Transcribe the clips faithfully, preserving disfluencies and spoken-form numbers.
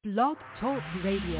Blog Talk Radio.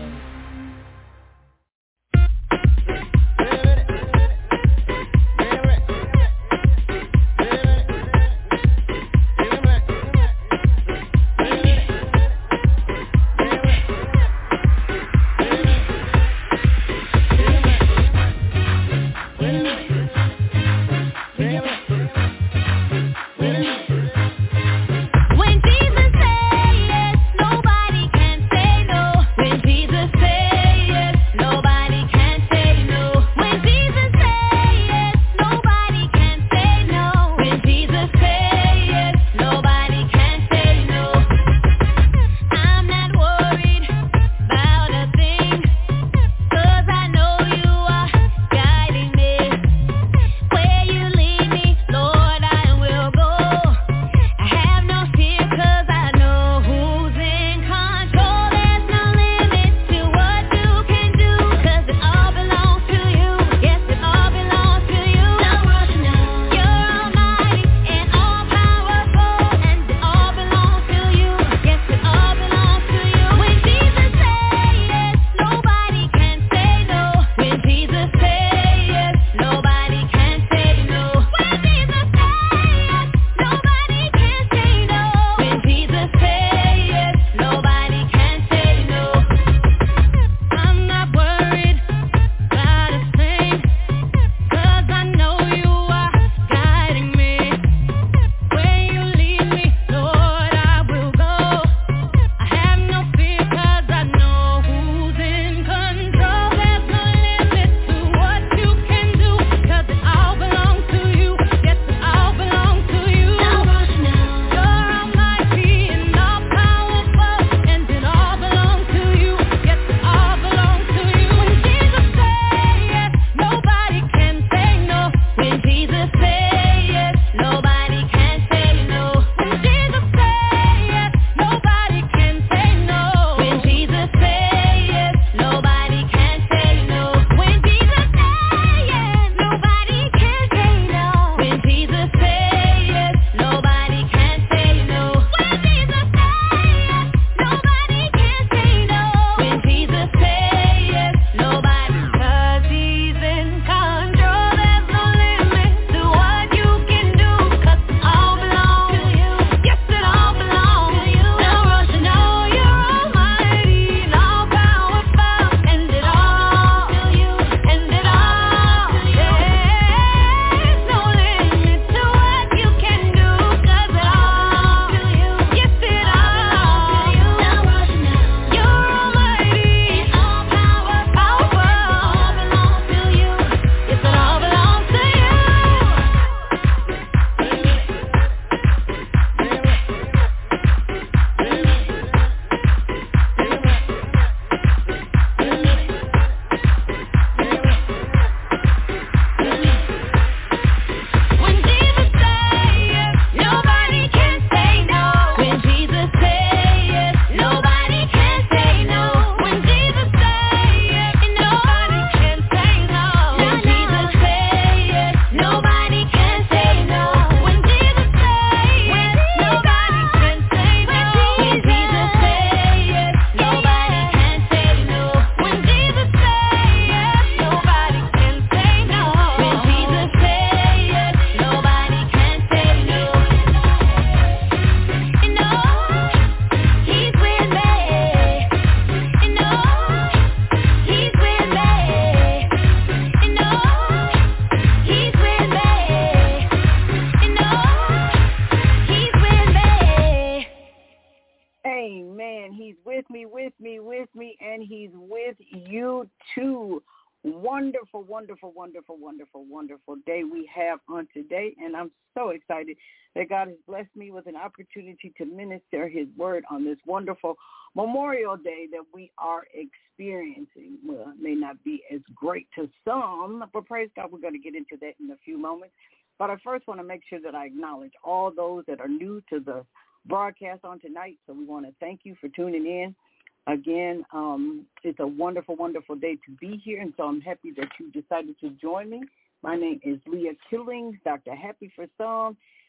Wonderful, wonderful, wonderful, wonderful, wonderful day we have on today. And I'm so excited that God has blessed me with an opportunity to minister his word on this wonderful Memorial Day that we are experiencing. Well, it may not be as great to some, but praise God, we're going to get into that in a few moments. But I first want to make sure that I acknowledge all those that are new to the broadcast on tonight. So we want to thank you for tuning in. Again, um, it's a wonderful, wonderful day to be here, and so I'm happy that you decided to join me. My name is Leah Killings, Doctor Happy for some,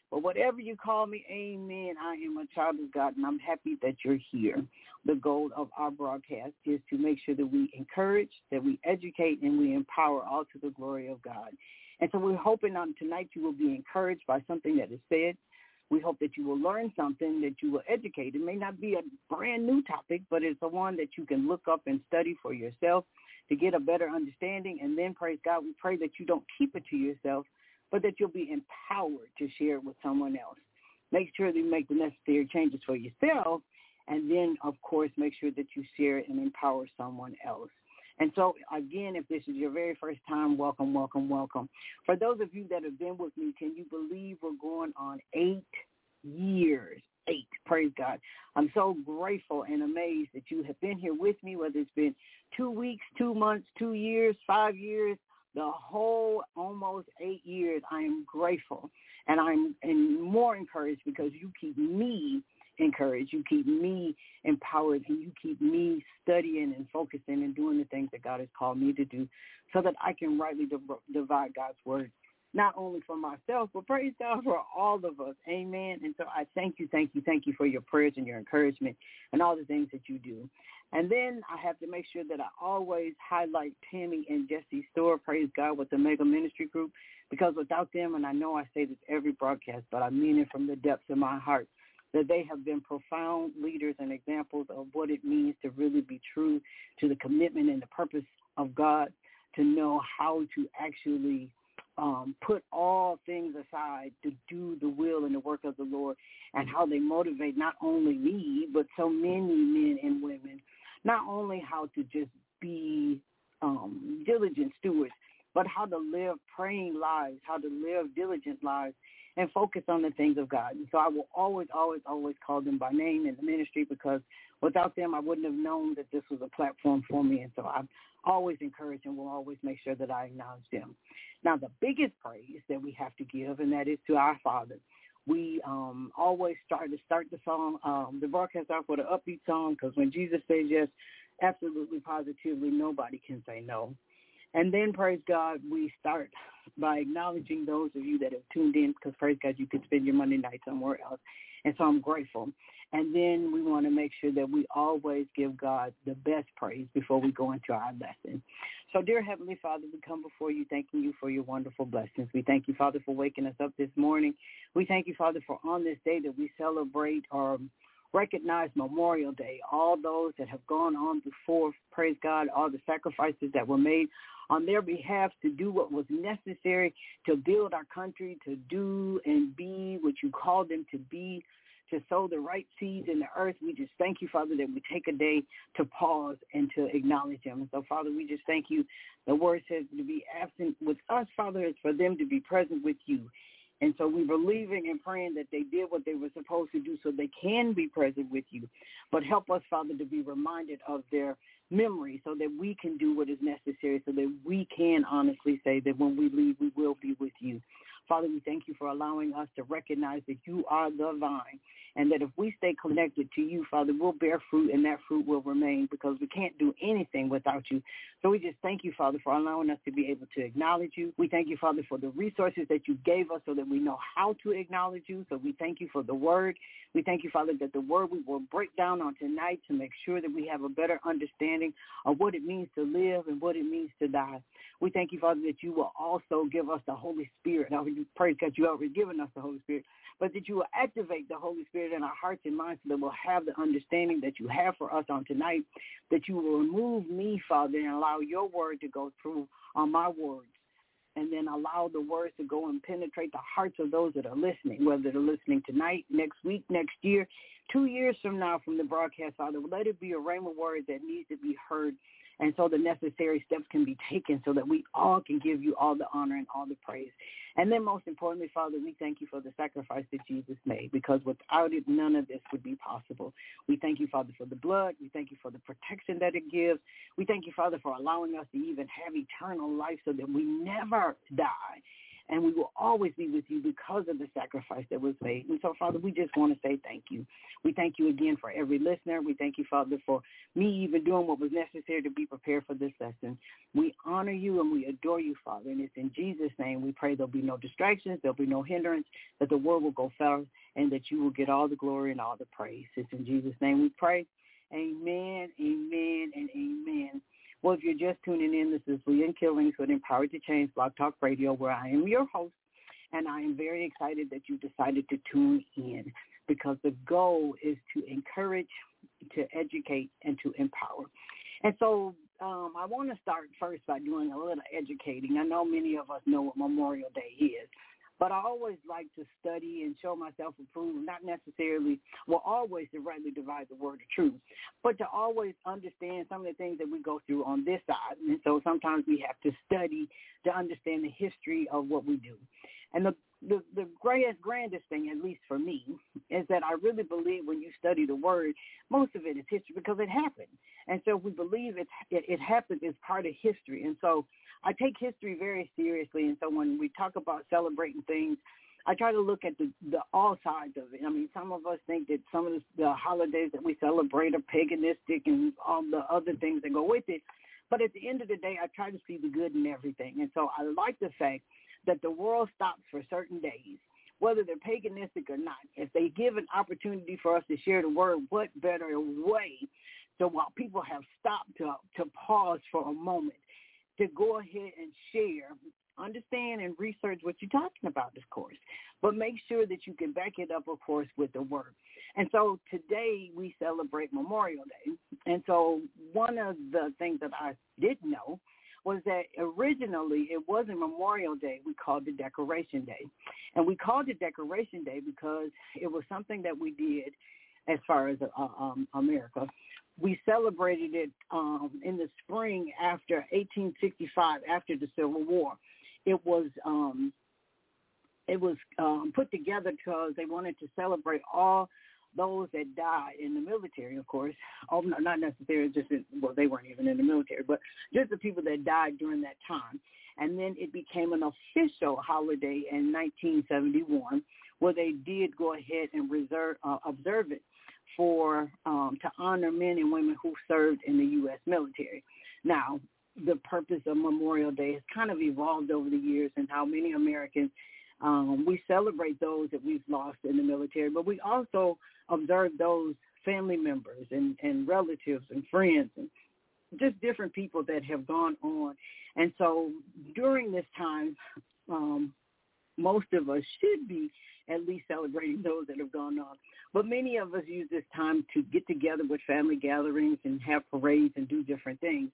But whatever you call me, amen, I am a child of God, and I'm happy that you're here. The goal of our broadcast is to make sure that we encourage, that we educate, and we empower, all to the glory of God. And so we're hoping on tonight you will be encouraged by something that is said. We hope that you will learn something, that you will educate. It may not be a brand new topic, but it's the one that you can look up and study for yourself to get a better understanding. And then, praise God, we pray that you don't keep it to yourself, but that you'll be empowered to share it with someone else. Make sure that you make the necessary changes for yourself, and then, of course, make sure that you share it and empower someone else. And so, again, if this is your very first time, welcome, welcome, welcome. For those of you that have been with me, can you believe we're going on eight years? Eight, praise God. I'm so grateful and amazed that you have been here with me, whether it's been two weeks, two months, two years, five years, the whole almost eight years. I am grateful, and I'm and more encouraged because you keep me encouraged, you keep me empowered, and you keep me studying and focusing and doing the things that God has called me to do so that I can rightly divide God's word, not only for myself, but praise God for all of us. Amen. And so I thank you, thank you, thank you for your prayers and your encouragement and all the things that you do. And then I have to make sure that I always highlight Tammy and Jesse Store, praise God, with the Mega Ministry Group, because without them, and I know I say this every broadcast, but I mean it from the depths of my heart, that they have been profound leaders and examples of what it means to really be true to the commitment and the purpose of God, to know how to actually um, put all things aside to do the will and the work of the Lord, and how they motivate not only me, but so many men and women, not only how to just be um, diligent stewards, but how to live praying lives, how to live diligent lives, and focus on the things of God. And so I will always, always, always call them by name in the ministry, because without them, I wouldn't have known that this was a platform for me. And so I've always encouraged and will always make sure that I acknowledge them. Now, the biggest praise that we have to give, and that is to our Father. We um, always start to start the song, um, the broadcast off with an upbeat song, because when Jesus says yes, absolutely, positively, nobody can say no. And then, praise God, we start by acknowledging those of you that have tuned in, because, praise God, you could spend your Monday night somewhere else. And so I'm grateful. And then we want to make sure that we always give God the best praise before we go into our lesson. So, dear Heavenly Father, we come before you thanking you for your wonderful blessings. We thank you, Father, for waking us up this morning. We thank you, Father, for on this day that we celebrate or recognize Memorial Day, all those that have gone on before, praise God, all the sacrifices that were made on their behalf to do what was necessary to build our country, to do and be what you called them to be, to sow the right seeds in the earth. We just thank you, Father, that we take a day to pause and to acknowledge them. And so, Father, we just thank you. The word says to be absent with us, Father, is for them to be present with you. And so we're believing and praying that they did what they were supposed to do so they can be present with you. But help us, Father, to be reminded of their memory so that we can do what is necessary, so that we can honestly say that when we leave, we will be with you. Father, we thank you for allowing us to recognize that you are the vine, and that if we stay connected to you, Father, we'll bear fruit, and that fruit will remain, because we can't do anything without you. So we just thank you, Father, for allowing us to be able to acknowledge you. We thank you, Father, for the resources that you gave us so that we know how to acknowledge you. So we thank you for the word. We thank you, Father, that the word we will break down on tonight to make sure that we have a better understanding of what it means to live and what it means to die. We thank you, Father, that you will also give us the Holy Spirit. I would praise God, you already given us the Holy Spirit, but that you will activate the Holy Spirit in our hearts and minds so that we'll have the understanding that you have for us on tonight, that you will remove me, Father, and allow your word to go through on my words, and then allow the words to go and penetrate the hearts of those that are listening, whether they're listening tonight, next week, next year, two years from now from the broadcast, Father. Let it be a rhema word that needs to be heard, and so the necessary steps can be taken so that we all can give you all the honor and all the praise. And then most importantly, Father, we thank you for the sacrifice that Jesus made, because without it, none of this would be possible. We thank you, Father, for the blood. We thank you for the protection that it gives. We thank you, Father, for allowing us to even have eternal life so that we never die. and we will always be with you because of the sacrifice that was made. And so, Father, we just want to say thank you. We thank you again for every listener. We thank you, Father, for me even doing what was necessary to be prepared for this lesson. We honor you and we adore you, Father, and it's in Jesus' name we pray there'll be no distractions, there'll be no hindrance, that the word will go forth, and that you will get all the glory and all the praise. It's in Jesus' name we pray. Amen, amen, and amen. Well, if you're just tuning in, this is Leah Killings with Empowered to Change Blog Talk Radio, where I am your host, and I am very excited that you decided to tune in, because the goal is to encourage, to educate, and to empower. And so um, I want to start first by doing a little educating. I know many of us know what Memorial Day is, but I always like to study and show myself approved, not necessarily, well, always to rightly divide the word of truth, but to always understand some of the things that we go through on this side. And so sometimes we have to study to understand the history of what we do. And the the, the greatest, grandest thing, at least for me, is that I really believe when you study the word, most of it is history because it happened. And so if we believe it, it, it happened, it's part of history. And so I take history very seriously. And so when we talk about celebrating things, I try to look at the, the all sides of it. I mean, some of us think that some of the, the holidays that we celebrate are paganistic and all the other things that go with it. But at the end of the day, I try to see the good in everything. And so I like the fact that the world stops for certain days, whether they're paganistic or not. If they give an opportunity for us to share the word, what better way? So while people have stopped to, to pause for a moment, to go ahead and share, understand and research what you're talking about, of course, but make sure that you can back it up, of course, with the word. And so today we celebrate Memorial Day. And so one of the things that I didn't know was that originally it wasn't Memorial Day. We called it Decoration Day. And we called it Decoration Day because it was something that we did as far as uh, um, America. We celebrated it um, in the spring after eighteen sixty-five, after the Civil War. It was um, it was um, put together because they wanted to celebrate all those that died in the military, of course. Oh, no, not necessarily just, in, well, they weren't even in the military, but just the people that died during that time. And then it became an official holiday in nineteen seventy-one, where they did go ahead and reserve, uh, observe it for um, to honor men and women who served in the U S military. Now, the purpose of Memorial Day has kind of evolved over the years, and how many Americans, um, we celebrate those that we've lost in the military, but we also observe those family members and, and relatives and friends and just different people that have gone on. And so during this time, um, most of us should be at least celebrating those that have gone on. But many of us use this time to get together with family gatherings and have parades and do different things.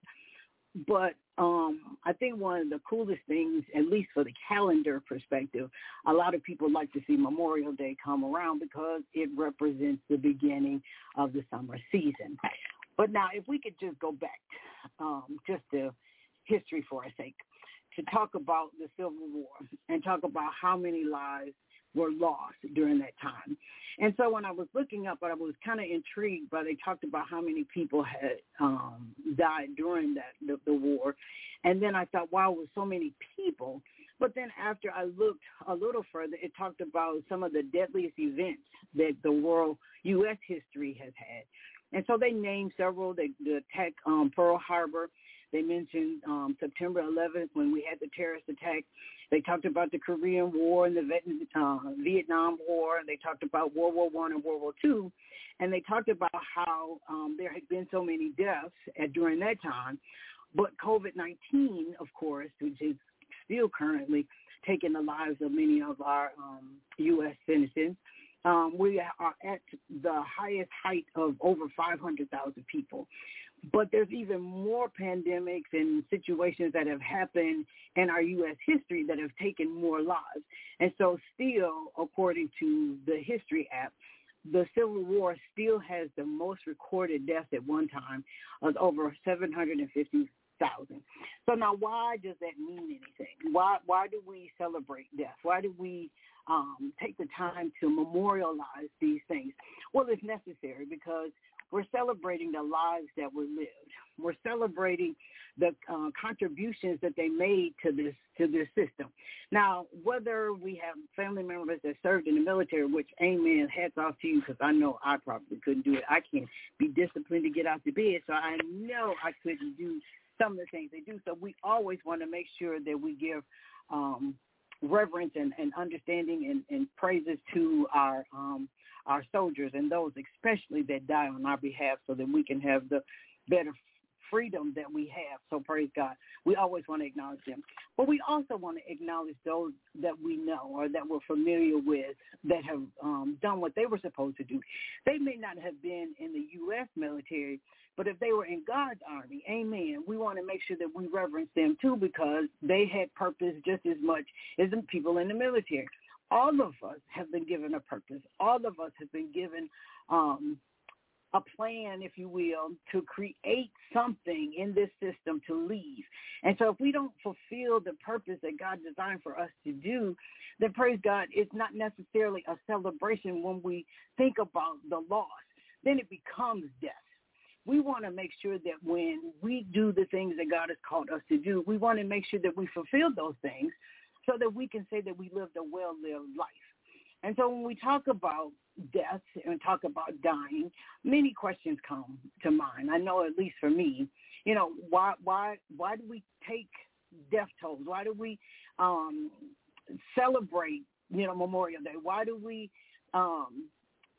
But um, I think one of the coolest things, at least for the calendar perspective, a lot of people like to see Memorial Day come around because it represents the beginning of the summer season. But now, if we could just go back um, just to history for a sake, to talk about the Civil War and talk about how many lives were lost during that time. And so when I was looking up, I was kind of intrigued by, they talked about how many people had um, died during that the, the war. And then I thought, wow, it was so many people. But then after I looked a little further, it talked about some of the deadliest events that the world, U S history has had. And so they named several, they, the attack um, Pearl Harbor. They mentioned um, September eleventh when we had the terrorist attack. They talked about the Korean War and the uh, Vietnam War. They talked about World War One and World War Two. And they talked about how um, there had been so many deaths at, during that time. But COVID nineteen, of course, which is still currently taking the lives of many of our um, U S citizens, um, we are at the highest height of over five hundred thousand people. But there's even more pandemics and situations that have happened in our U S history that have taken more lives. And so still, according to the History app, the Civil War still has the most recorded deaths at one time of over seven hundred fifty thousand. So now why does that mean anything? Why why do we celebrate death? Why do we um, take the time to memorialize these things? Well, it's necessary because we're celebrating the lives that were lived. We're celebrating the uh, contributions that they made to this to this system. Now, whether we have family members that served in the military, which, amen, hats off to you, because I know I probably couldn't do it. I can't be disciplined to get out the bed, so I know I couldn't do some of the things they do. So we always want to make sure that we give um, reverence and, and understanding and, and praises to our um, our soldiers and those especially that die on our behalf, so that we can have the better freedom that we have. So praise God. We always want to acknowledge them. But we also want to acknowledge those that we know or that we're familiar with that have um, done what they were supposed to do. They may not have been in the U S military, but if they were in God's army, amen, we want to make sure that we reverence them too, because they had purpose just as much as the people in the military. All of us have been given a purpose. All of us have been given um a plan, if you will, to create something in this system to leave. And so if we don't fulfill the purpose that God designed for us to do, then praise God, it's not necessarily a celebration when we think about the loss. Then it becomes death. We want to make sure that when we do the things that God has called us to do, we want to make sure that we fulfill those things so that we can say that we lived a well-lived life. And so when we talk about death and talk about dying, many questions come to mind. I know, at least for me, you know, why why why do we take death tolls? Why do we um, celebrate, you know, Memorial Day? Why do we um,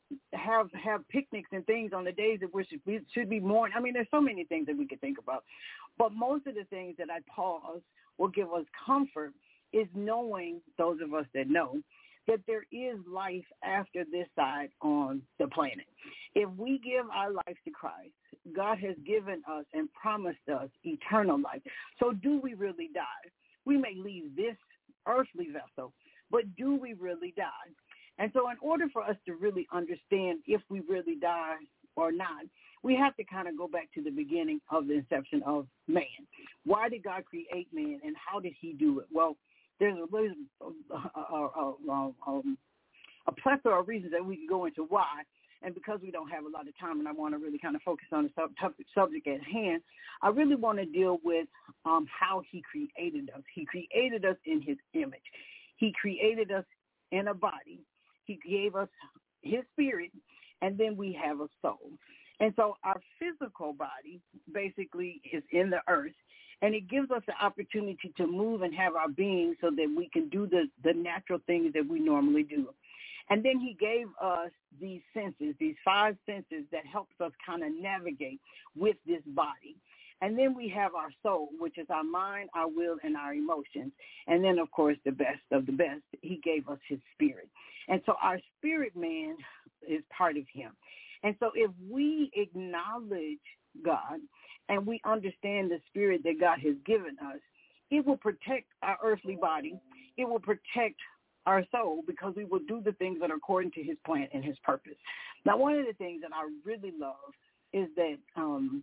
have have picnics and things on the days that we should be, should be mourning? I mean, there's so many things that we could think about. But most of the things that I pause will give us comfort is knowing, those of us that know, that there is life after this side on the planet. If we give our life to Christ, God has given us and promised us eternal life. So do we really die? We may leave this earthly vessel, but do we really die? And so in order for us to really understand if we really die or not, we have to kind of go back to the beginning of the inception of man. Why did God create man, and how did he do it? Well, there's a, there's a, a, a, a, um, a plethora of reasons that we can go into why. And because we don't have a lot of time and I want to really kind of focus on the sub- subject at hand, I really want to deal with um, how he created us. He created us in his image. He created us in a body. He gave us his spirit, and then we have a soul. And so our physical body basically is in the earth, and it gives us the opportunity to move and have our being so that we can do the, the natural things that we normally do. And then he gave us these senses, these five senses that helps us kind of navigate with this body. And then we have our soul, which is our mind, our will, and our emotions. And then, of course, the best of the best, he gave us his spirit. And so our spirit man is part of him. And so if we acknowledge God and we understand the spirit that God has given us, it will protect our earthly body. It will protect our soul, because we will do the things that are according to his plan and his purpose. Now, one of the things that I really love is that um,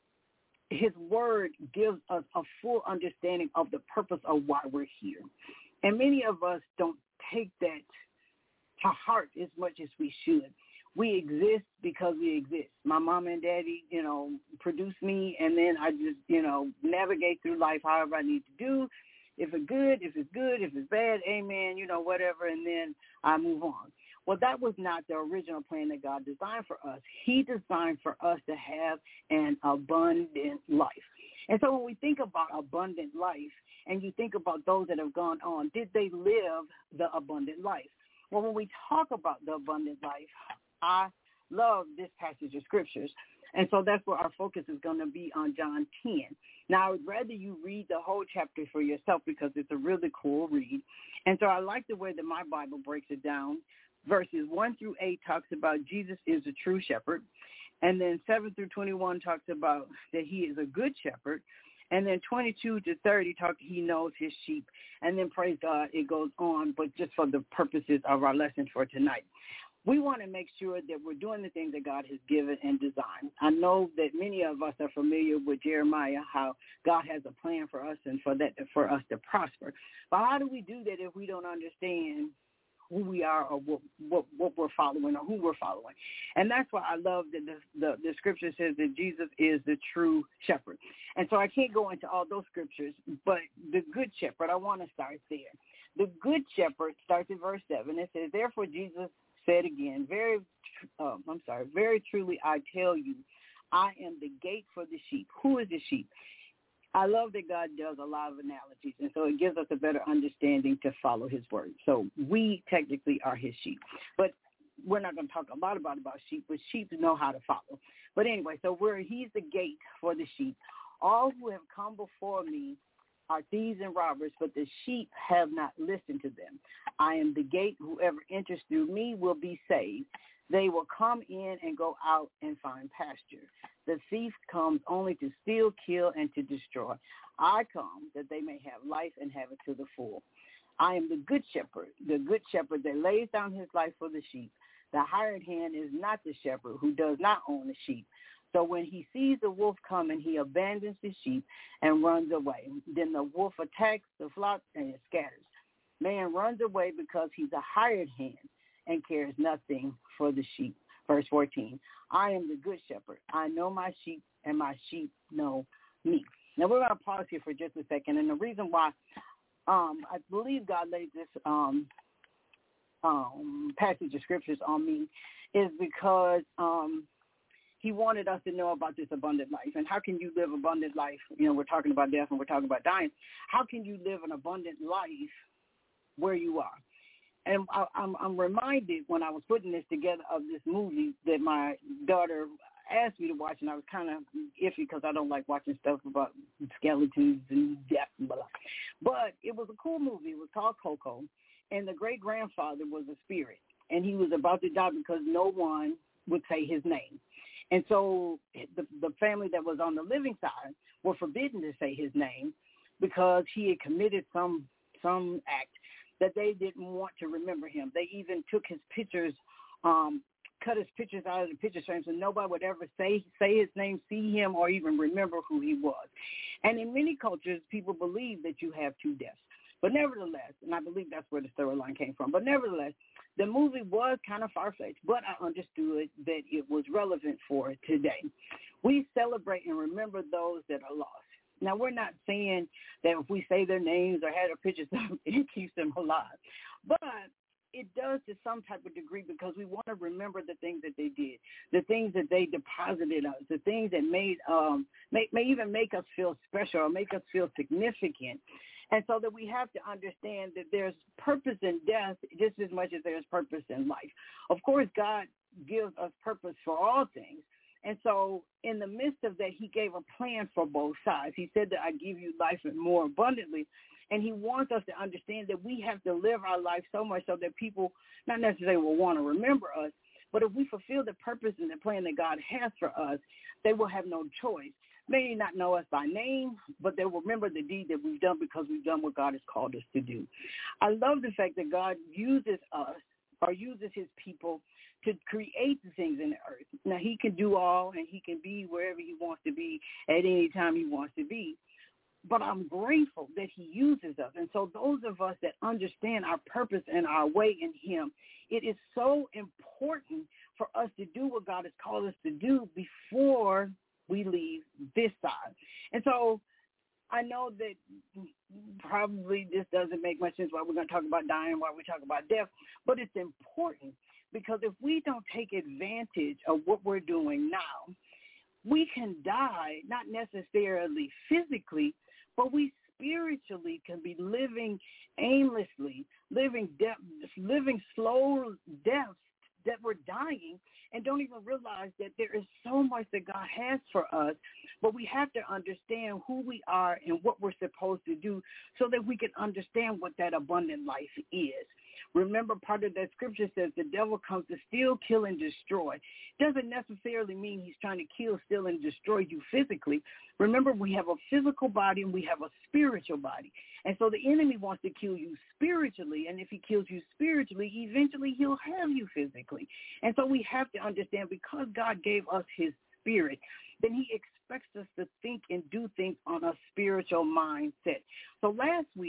his word gives us a full understanding of the purpose of why we're here. And many of us don't take that to heart as much as we should. We exist because we exist. My mom and daddy, you know, produced me, and then I just, you know, navigate through life however I need to do. If it's good, if it's good, if it's bad, amen, you know, whatever, and then I move on. Well, that was not the original plan that God designed for us. He designed for us to have an abundant life. And so when we think about abundant life, and you think about those that have gone on, did they live the abundant life? Well, when we talk about the abundant life, I love this passage of scriptures. And so that's where our focus is going to be on John ten. Now, I would rather you read the whole chapter for yourself because it's a really cool read. And so I like the way that my Bible breaks it down. Verses one through eight talks about Jesus is the true shepherd. And then seven through twenty-one talks about that he is a good shepherd. And then twenty-two to thirty talk he knows his sheep. And then, praise God, it goes on, but just for the purposes of our lesson for tonight. We want to make sure that we're doing the things that God has given and designed. I know that many of us are familiar with Jeremiah, how God has a plan for us and for that for us to prosper. But how do we do that if we don't understand who we are or what, what, what we're following or who we're following. And that's why I love that the, the, the scripture says that Jesus is the true shepherd. And so I can't go into all those scriptures, but the good shepherd, I want to start there. The good shepherd starts at verse seven. It says, therefore Jesus said again, very, um, I'm sorry, very truly I tell you, I am the gate for the sheep. Who is the sheep? I love that God does a lot of analogies, and so it gives us a better understanding to follow his word. So we technically are his sheep. But we're not going to talk a lot about, about sheep, but sheep know how to follow. But anyway, so we're, he's the gate for the sheep. All who have come before me are thieves and robbers, but the sheep have not listened to them. I am the gate. Whoever enters through me will be saved. They will come in and go out and find pasture. The thief comes only to steal, kill, and to destroy. I come that they may have life and have it to the full. I am the good shepherd, the good shepherd that lays down his life for the sheep. The hired hand is not the shepherd who does not own the sheep. So when he sees the wolf coming, he abandons the sheep and runs away. Then the wolf attacks the flock and it scatters. Man runs away because he's a hired hand and cares nothing for the sheep. Verse fourteen, I am the good shepherd. I know my sheep and my sheep know me. Now we're going to pause here for just a second. And the reason why um, I believe God laid this um, um, passage of scriptures on me is because um, he wanted us to know about this abundant life. And how can you live abundant life? You know, we're talking about death and we're talking about dying. How can you live an abundant life where you are? And I, I'm, I'm reminded when I was putting this together of this movie that my daughter asked me to watch, and I was kind of iffy because I don't like watching stuff about skeletons and death and blah, blah. But it was a cool movie. It was called Coco, and the great-grandfather was a spirit, and he was about to die because no one would say his name. And so the, the family that was on the living side were forbidden to say his name because he had committed some some act that they didn't want to remember him. They even took his pictures, um, cut his pictures out of the picture frames, so nobody would ever say say his name, see him, or even remember who he was. And in many cultures, people believe that you have two deaths. But nevertheless, and I believe that's where the storyline came from, but nevertheless, the movie was kind of far-fetched, but I understood that it was relevant for today. We celebrate and remember those that are lost. Now, we're not saying that if we say their names or had their pictures, it keeps them alive. But it does to some type of degree because we want to remember the things that they did, the things that they deposited us, the things that made um may, may even make us feel special or make us feel significant. And so that we have to understand that there's purpose in death just as much as there's purpose in life. Of course, God gives us purpose for all things. And so in the midst of that, he gave a plan for both sides. He said that I give you life more abundantly. And he wants us to understand that we have to live our life so much so that people not necessarily will want to remember us, but if we fulfill the purpose and the plan that God has for us, they will have no choice. May not know us by name, but they will remember the deed that we've done because we've done what God has called us to do. I love the fact that God uses us or uses his people to create the things in the earth. Now, he can do all, and he can be wherever he wants to be at any time he wants to be. But I'm grateful that he uses us. And so those of us that understand our purpose and our way in him, it is so important for us to do what God has called us to do before we leave this side. And so I know that probably this doesn't make much sense why we're going to talk about dying, why we talk about death, but it's important because if we don't take advantage of what we're doing now, we can die, not necessarily physically, but we spiritually can be living aimlessly, living death, living slow deaths that we're dying and don't even realize that there is so much that God has for us, but we have to understand who we are and what we're supposed to do so that we can understand what that abundant life is. Remember, part of that scripture says the devil comes to steal, kill, and destroy. Doesn't necessarily mean he's trying to kill, steal, and destroy you physically. Remember, we have a physical body and we have a spiritual body. And so the enemy wants to kill you spiritually, and if he kills you spiritually, eventually he'll have you physically. And so we have to understand because God gave us his spirit, then he expects us to think and do things on a spiritual mindset. So last week,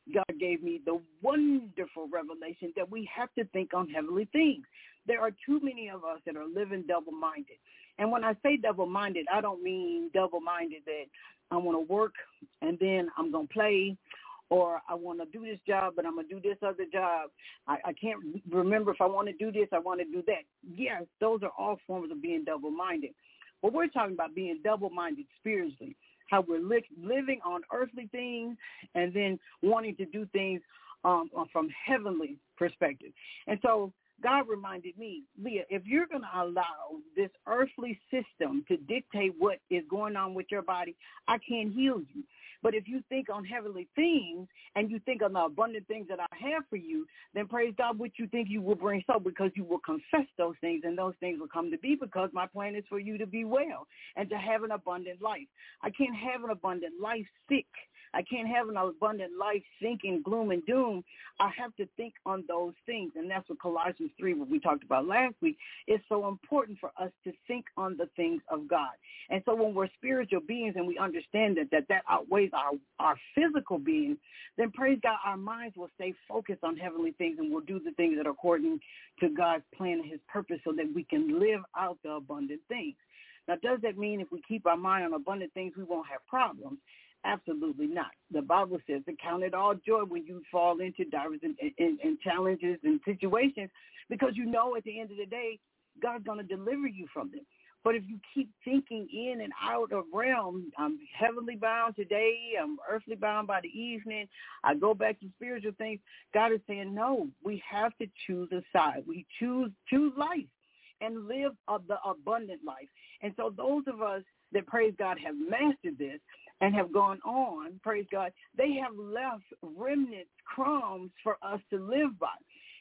God gave me the wonderful revelation that we have to think on heavenly things. There are too many of us that are living double-minded. And when I say double-minded, I don't mean double-minded that I want to work and then I'm going to play, or I want to do this job, but I'm going to do this other job. I, I can't remember if I want to do this, I want to do that. Yes, those are all forms of being double-minded. But we're talking about being double-minded spiritually, how we're li- living on earthly things and then wanting to do things um, from heavenly perspective. And so God reminded me, Leah, if you're going to allow this earthly system to dictate what is going on with your body, I can't heal you. But if you think on heavenly things and you think on the abundant things that I have for you, then praise God, what you think you will bring so, because you will confess those things and those things will come to be, because my plan is for you to be well and to have an abundant life. I can't have an abundant life sick. I can't have an abundant life thinking gloom and doom. I have to think on those things. And that's what Colossians three, what we talked about last week, is so important for us to think on the things of God. And so when we're spiritual beings and we understand that that, that outweighs our, our physical being, then praise God, our minds will stay focused on heavenly things and we'll do the things that are according to God's plan and his purpose so that we can live out the abundant things. Now, does that mean if we keep our mind on abundant things, we won't have problems? Absolutely not. The Bible says to count it all joy when you fall into diverse and, and, and challenges and situations, because you know at the end of the day, God's going to deliver you from them. But if you keep thinking in and out of realm, I'm heavenly bound today, I'm earthly bound by the evening, I go back to spiritual things, God is saying, no, we have to choose a side. We choose choose life and live of the abundant life. And so those of us that, praise God, have mastered this and have gone on, praise God, they have left remnant crumbs for us to live by.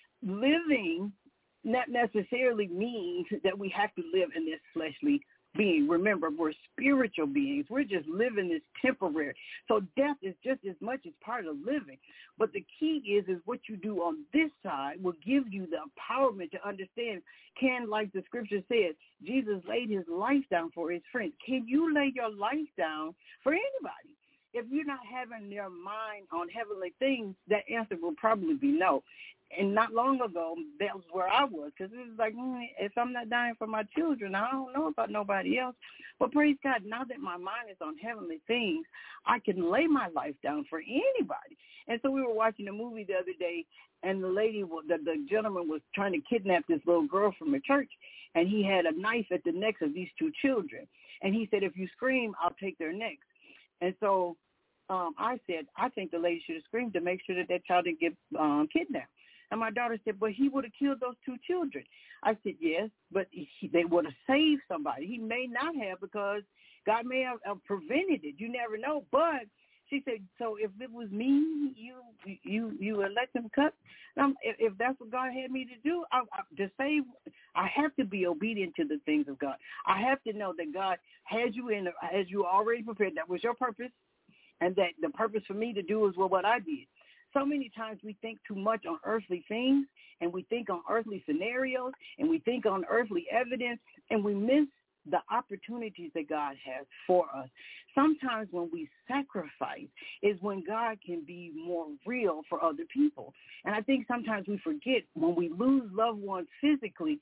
Living not necessarily means that we have to live in this fleshly being. Remember, we're spiritual beings. We're just living this temporary. So death is just as much as part of living. But the key is, is what you do on this side will give you the empowerment to understand, can, like the scripture says, Jesus laid his life down for his friends. Can you lay your life down for anybody? If you're not having your mind on heavenly things, that answer will probably be no. And not long ago, that was where I was, because it was like, mm, if I'm not dying for my children, I don't know about nobody else. But praise God, now that my mind is on heavenly things, I can lay my life down for anybody. And so we were watching a movie the other day, and the lady, the, the gentleman was trying to kidnap this little girl from a church, and he had a knife at the necks of these two children. And he said, if you scream, I'll take their necks. And so um, I said, I think the lady should have screamed to make sure that that child didn't get um, kidnapped. And my daughter said, but he would have killed those two children. I said, yes, but he, they would have saved somebody. He may not have, because God may have, have prevented it. You never know. But she said, so if it was me, you you you would let them cut? Um, if, if that's what God had me to do, I, I, to save, I have to be obedient to the things of God. I have to know that God has you in, has you already prepared. That was your purpose, and that the purpose for me to do is well, what I did. So many times we think too much on earthly things, and we think on earthly scenarios, and we think on earthly evidence, and we miss the opportunities that God has for us. Sometimes when we sacrifice is when God can be more real for other people. And I think sometimes we forget, when we lose loved ones physically,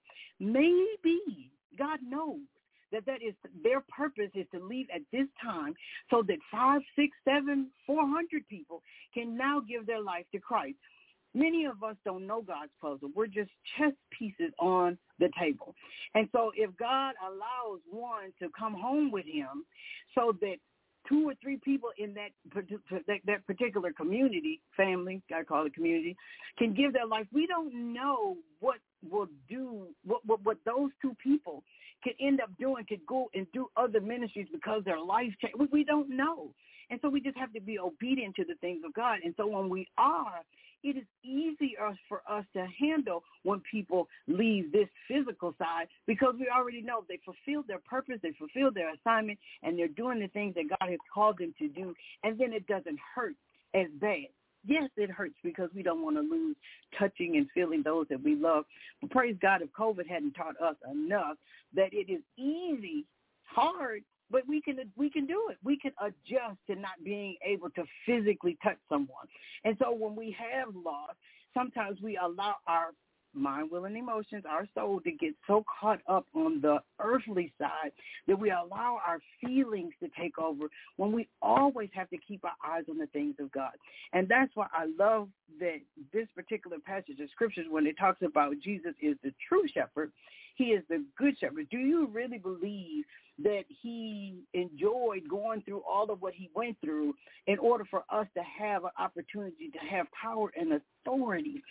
maybe God knows that that is their purpose is to leave at this time, so that five, six, seven, four hundred people can now give their life to Christ. Many of us don't know God's puzzle. We're just chess pieces on the table. And so if God allows one to come home with him, so that two or three people in that that particular community, family, I call it community, can give their life, we don't know what will do, what, what, what those two people could end up doing, could go and do other ministries because their life changed. We, we don't know. And so we just have to be obedient to the things of God. And so when we are, it is easier for us to handle when people leave this physical side, because we already know they fulfilled their purpose, they fulfilled their assignment, and they're doing the things that God has called them to do, and then it doesn't hurt as bad. Yes, it hurts because we don't want to lose touching and feeling those that we love. But praise God, if COVID hadn't taught us enough that it is easy, hard, but we can we can do it. We can adjust to not being able to physically touch someone. And so when we have loss, sometimes we allow our mind, will, and emotions, our soul, to get so caught up on the earthly side that we allow our feelings to take over when we always have to keep our eyes on the things of God. And that's why I love that this particular passage of scriptures, when it talks about Jesus is the true shepherd, he is the good shepherd. Do you really believe that he enjoyed going through all of what he went through in order for us to have an opportunity to have power and authority?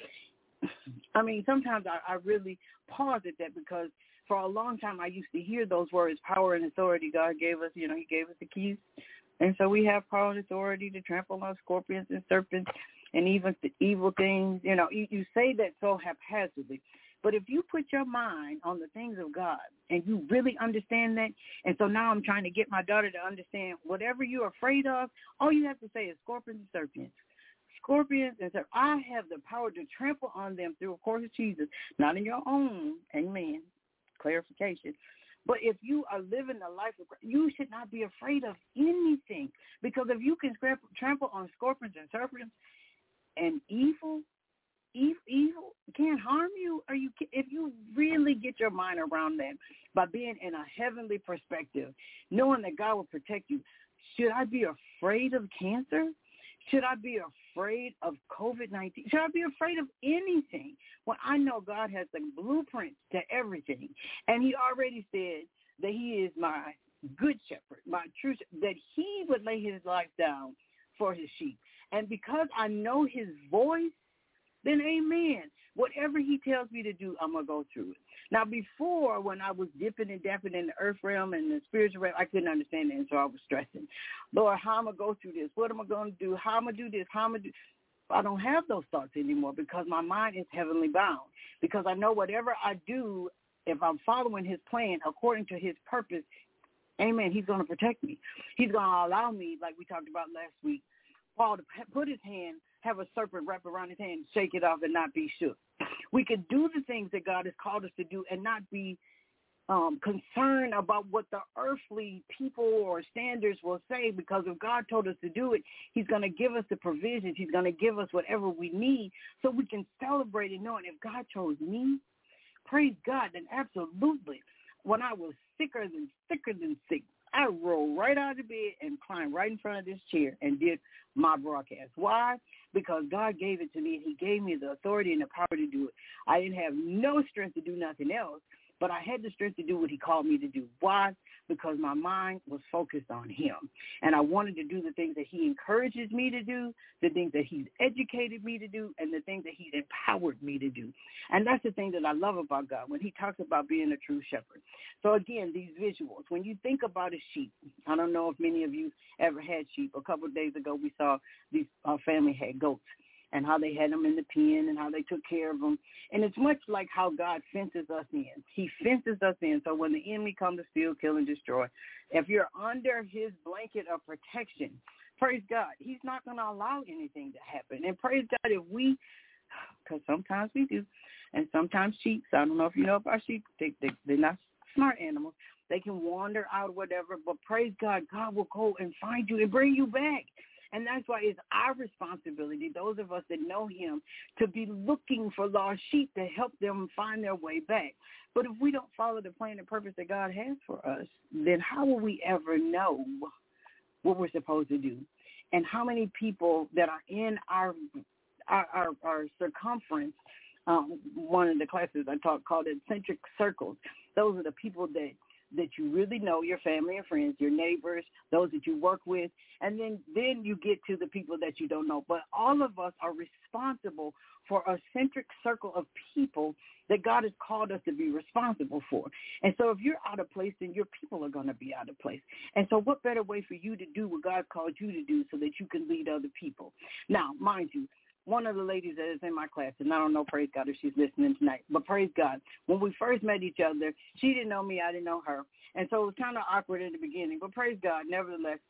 I mean, sometimes I, I really pause at that, because for a long time I used to hear those words, power and authority. God gave us, you know, he gave us the keys. And so we have power and authority to trample on scorpions and serpents and even the evil things. You know, you, you say that so haphazardly. But if you put your mind on the things of God and you really understand that, and so now I'm trying to get my daughter to understand whatever you're afraid of, all you have to say is scorpions and serpents. Scorpions, and so I have the power to trample on them through, of course, Jesus, not in your own, amen, clarification. But if you are living the life of Christ, you should not be afraid of anything, because if you can trample on scorpions and serpents and evil, evil, evil can't harm you, or you can, if you really get your mind around that by being in a heavenly perspective, knowing that God will protect you, should I be afraid of cancer? Should I be afraid of covid nineteen? Should I be afraid of anything when I know God has the blueprint to everything? And he already said that he is my good shepherd, my true shepherd, that he would lay his life down for his sheep. And because I know his voice, then amen. Whatever he tells me to do, I'm going to go through it. Now, before, when I was dipping and dapping in the earth realm and the spiritual realm, I couldn't understand it, and so I was stressing. Lord, how am I going to go through this? What am I going to do? How am I going to do this? How am I do? I don't have those thoughts anymore, because my mind is heavenly bound. Because I know whatever I do, if I'm following his plan according to his purpose, amen, he's going to protect me. He's going to allow me, like we talked about last week, Paul to put his hand, have a serpent wrap around his hand, shake it off, and not be shook. We could do the things that God has called us to do and not be um, concerned about what the earthly people or standards will say, because if God told us to do it, he's going to give us the provisions. He's going to give us whatever we need so we can celebrate and knowing if God chose me, praise God, then absolutely. When I was sicker than sicker than sick, I rolled right out of bed and climbed right in front of this chair and did my broadcast. Why? Because God gave it to me, and he gave me the authority and the power to do it. I didn't have no strength to do nothing else, but I had the strength to do what he called me to do. Why? Because my mind was focused on him, and I wanted to do the things that he encourages me to do, the things that he's educated me to do, and the things that he's empowered me to do. And that's the thing that I love about God when he talks about being a true shepherd. So, again, these visuals, when you think about a sheep, I don't know if many of you ever had sheep. A couple of days ago, we saw this uh, family had goats, and how they had them in the pen and how they took care of them. And it's much like how God fences us in. He fences us in. So when the enemy comes to steal, kill, and destroy, if you're under his blanket of protection, praise God, he's not going to allow anything to happen. And praise God, if we, because sometimes we do, and sometimes sheep, I don't know if you know about sheep, they, they, they're not smart animals. They can wander out or whatever, but praise God, God will go and find you and bring you back. And that's why it's our responsibility, those of us that know him, to be looking for lost sheep to help them find their way back. But if we don't follow the plan and purpose that God has for us, then how will we ever know what we're supposed to do? And how many people that are in our our, our, our circumference, um, one of the classes I taught called eccentric circles, those are the people that that you really know, your family and friends, your neighbors, those that you work with, and then, then you get to the people that you don't know. But all of us are responsible for a centric circle of people that God has called us to be responsible for. And so if you're out of place, then your people are going to be out of place. And so what better way for you to do what God called you to do so that you can lead other people? Now, mind you, one of the ladies that is in my class, and I don't know, praise God, if she's listening tonight, but praise God, when we first met each other, she didn't know me, I didn't know her. And so it was kind of awkward in the beginning, but praise God, nevertheless,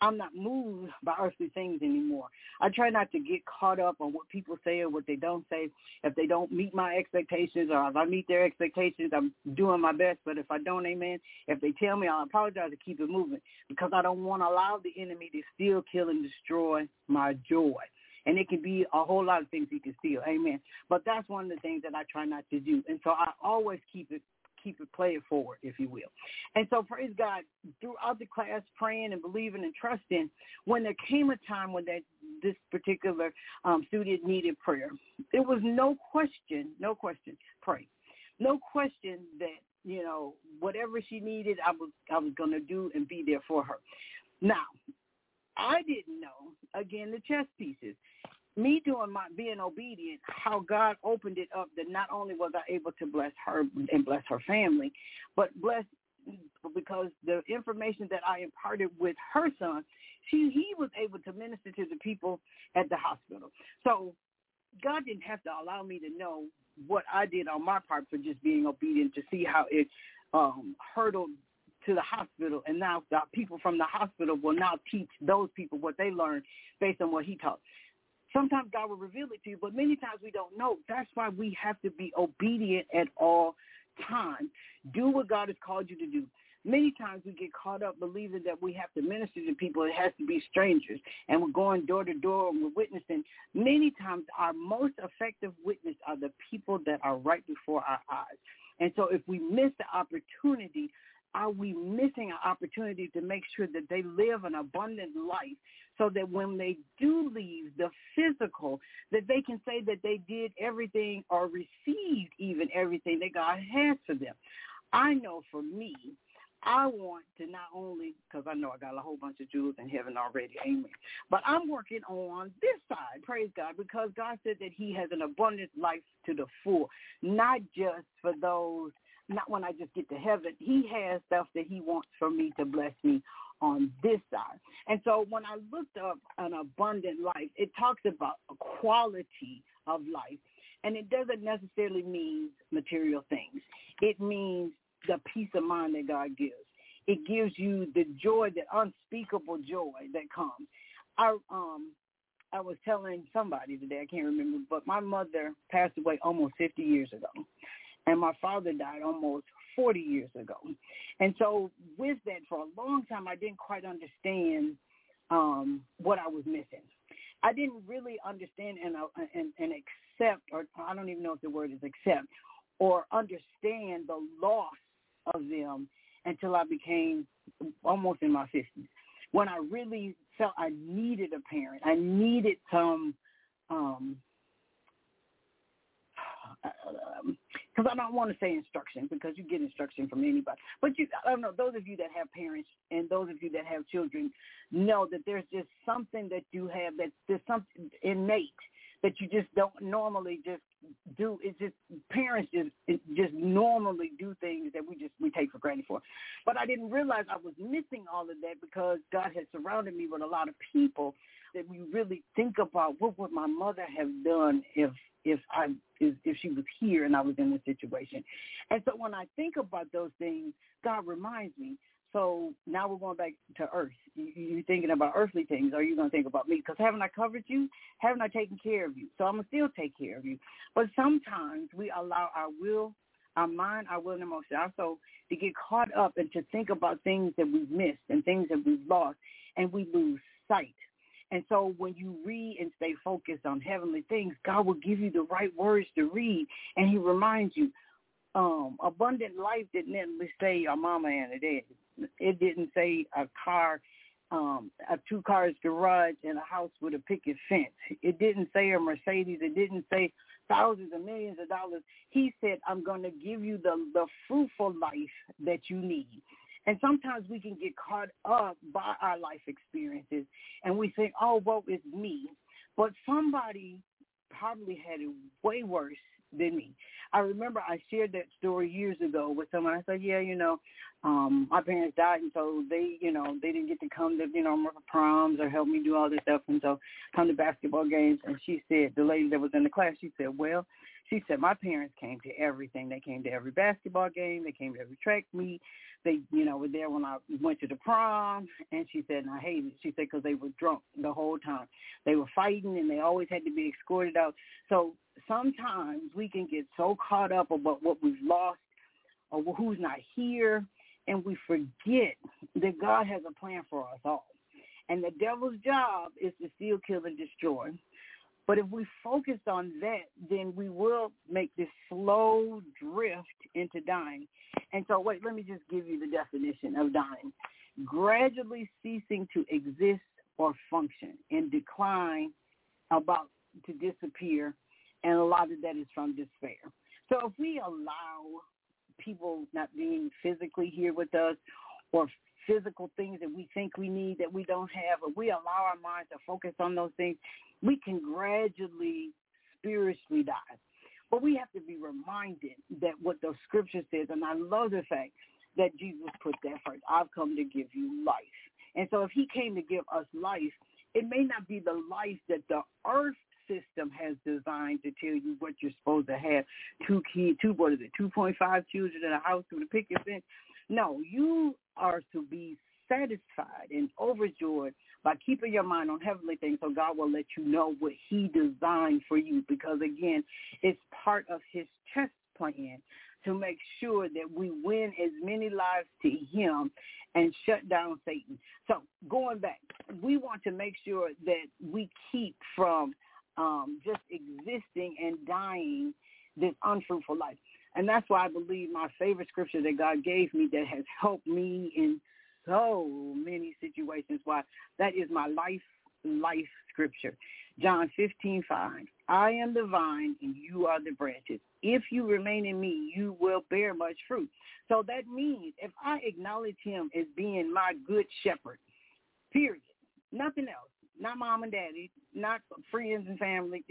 I'm not moved by earthly things anymore. I try not to get caught up on what people say or what they don't say. If they don't meet my expectations or if I meet their expectations, I'm doing my best. But if I don't, amen, if they tell me, I'll apologize and keep it moving because I don't want to allow the enemy to steal, kill, and destroy my joy. And it can be a whole lot of things he can steal, amen. But that's one of the things that I try not to do. And so I always keep it keep it, play it forward, if you will. And so, praise God, throughout the class, praying and believing and trusting, when there came a time when that this particular um, student needed prayer, there was no question, no question, pray. No question that, you know, whatever she needed, I was I was going to do and be there for her. Now, I didn't know, again, the chess pieces. Me doing my being obedient, how God opened it up that not only was I able to bless her and bless her family, but bless because the information that I imparted with her son, she he was able to minister to the people at the hospital. So God didn't have to allow me to know what I did on my part for just being obedient to see how it um, hurdled to the hospital, and now the people from the hospital will now teach those people what they learned based on what he taught. Sometimes God will reveal it to you, but many times we don't know. That's why we have to be obedient at all times. Do what God has called you to do. Many times we get caught up believing that we have to minister to people. It has to be strangers, and we're going door to door and we're witnessing. Many times our most effective witness are the people that are right before our eyes. And so if we miss the opportunity, are we missing an opportunity to make sure that they live an abundant life so that when they do leave the physical, that they can say that they did everything or received even everything that God has for them? I know for me, I want to not only, because I know I got a whole bunch of jewels in heaven already, amen, but I'm working on this side, praise God, because God said that he has an abundant life to the full, not just for those, not when I just get to heaven. He has stuff that he wants for me to bless me on this side. And so when I looked up an abundant life, it talks about a quality of life, and it doesn't necessarily mean material things. It means the peace of mind that God gives. It gives you the joy, the unspeakable joy that comes. I um I was telling somebody today, I can't remember, but my mother passed away almost fifty years ago, and my father died almost forty years ago. And so with that, for a long time, I didn't quite understand um, what I was missing. I didn't really understand and, uh, and, and accept, or I don't even know if the word is accept, or understand the loss of them until I became almost in my fifties, when I really felt I needed a parent. I needed some, um, because I don't want to say instruction, because you get instruction from anybody. But you, I don't know, those of you that have parents and those of you that have children know that there's just something that you have, that there's something innate that you just don't normally just do. It's just parents just it just normally do things that we just we take for granted for. But I didn't realize I was missing all of that because God had surrounded me with a lot of people that we really think about what would my mother have done if if I if, if she was here and I was in this situation. And so when I think about those things, God reminds me. So now we're going back to earth. You, you're thinking about earthly things. Are you going to think about me? Because haven't I covered you? Haven't I taken care of you? So I'm going to still take care of you. But sometimes we allow our will, our mind, our will and emotion, our soul to get caught up and to think about things that we've missed and things that we've lost, and we lose sight. And so when you read and stay focused on heavenly things, God will give you the right words to read, and he reminds you. Um, abundant life didn't necessarily say a mama and a dad. It didn't say a car, um, a two cars garage and a house with a picket fence. It didn't say a Mercedes. It didn't say thousands and millions of dollars. He said, I'm going to give you the, the fruitful life that you need. And sometimes we can get caught up by our life experiences, and we think, oh, well, it's me. But somebody probably had it way worse than me. I remember I shared that story years ago with someone. I said, yeah, you know, um, my parents died, and so they, you know, they didn't get to come to, you know, proms or help me do all this stuff, and so come to basketball games. And she said, the lady that was in the class, she said, well, She said, my parents came to everything. They came to every basketball game. They came to every track meet. They, you know, were there when I went to the prom. And she said, and I hated it. She said, because they were drunk the whole time. They were fighting, and they always had to be escorted out. So sometimes we can get so caught up about what we've lost or who's not here, and we forget that God has a plan for us all. And the devil's job is to steal, kill, and destroy. But if we focus on that, then we will make this slow drift into dying. And so, wait, let me just give you the definition of dying. Gradually ceasing to exist or function, in decline, about to disappear, and a lot of that is from despair. So if we allow people not being physically here with us, or physical things that we think we need that we don't have, or we allow our minds to focus on those things, we can gradually spiritually die. But we have to be reminded that what the scripture says, and I love the fact that Jesus put that first. I've come to give you life. And so if he came to give us life, it may not be the life that the earth system has designed to tell you what you're supposed to have. Two kids, two, what is it, two point five children in a house with a picket fence. No, you are to be satisfied and overjoyed by keeping your mind on heavenly things, so God will let you know what he designed for you, because, again, it's part of his chess plan to make sure that we win as many lives to him and shut down Satan. So going back, we want to make sure that we keep from um, just existing and dying this unfruitful life. And that's why I believe my favorite scripture that God gave me that has helped me in so many situations, why that is my life, life scripture. John fifteen five. I am the vine and you are the branches. If you remain in me, you will bear much fruit. So that means if I acknowledge him as being my good shepherd, period, nothing else, not mom and daddy, not friends and family,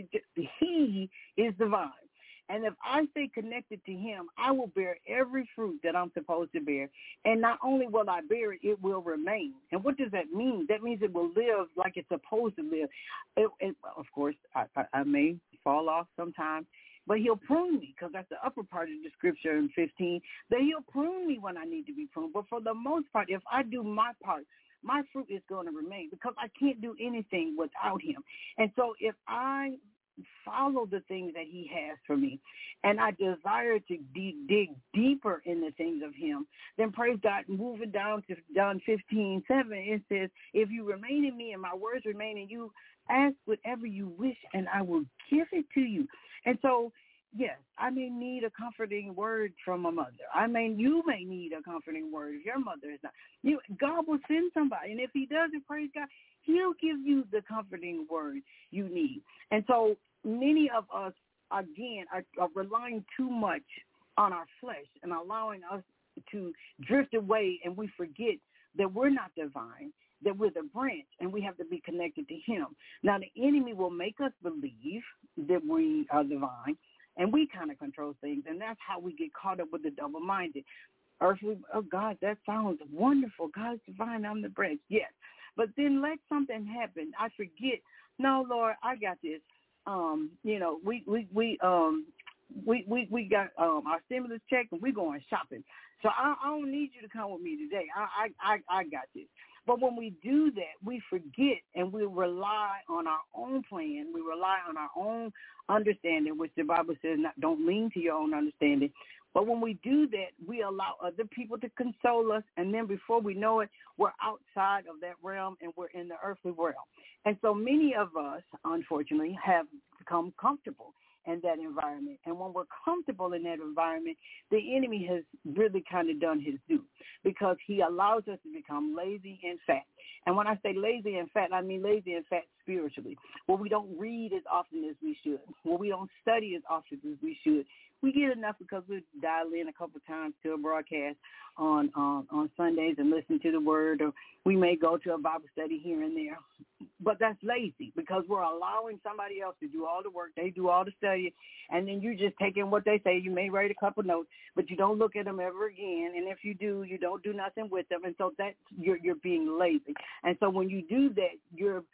he is the vine. And if I stay connected to him, I will bear every fruit that I'm supposed to bear. And not only will I bear it, it will remain. And what does that mean? That means it will live like it's supposed to live. It, it, of course, I, I, I may fall off sometimes, but he'll prune me, because that's the upper part of the scripture in fifteen, that he'll prune me when I need to be pruned. But for the most part, if I do my part, my fruit is going to remain, because I can't do anything without him. And so if I follow the things that he has for me, and I desire to de- dig deeper in the things of him, then praise God, moving down to John fifteen seven, it says, if you remain in me and my words remain in you, ask whatever you wish and I will give it to you. And so, yes, I may need a comforting word from a mother. I mean, you may need a comforting word if your mother is not. You, God will send somebody, and if he doesn't, praise God, he'll give you the comforting word you need. And so many of us, again, are, are relying too much on our flesh and allowing us to drift away, and we forget that we're not divine, that we're the branch, and we have to be connected to him. Now, the enemy will make us believe that we are divine, and we kind of control things, and that's how we get caught up with the double-minded. Earthly, oh, God, that sounds wonderful. God's divine, I'm the branch. Yes. But then let something happen. I forget, no, Lord, I got this. Um, you know, we, we, we, um, we, we, we got um, our stimulus check, and we're going shopping. So I, I don't need you to come with me today. I, I, I, I got this. But when we do that, we forget and we rely on our own plan. We rely on our own understanding, which the Bible says, not, don't lean to your own understanding. But when we do that, we allow other people to console us. And then before we know it, we're outside of that realm and we're in the earthly realm. And so many of us, unfortunately, have become comfortable in that environment. And when we're comfortable in that environment, the enemy has really kind of done his due, because he allows us to become lazy and fat. And when I say lazy and fat, I mean lazy and fat spiritually, where we don't read as often as we should, where we don't study as often as we should. We get enough because we dial in a couple times to a broadcast on um, on Sundays and listen to the word, or we may go to a Bible study here and there. But that's lazy, because we're allowing somebody else to do all the work. They do all the study, and then you just take in what they say. You may write a couple notes, but you don't look at them ever again. And if you do, you don't do nothing with them. And so that's you're you're being lazy. And so when you do that, you're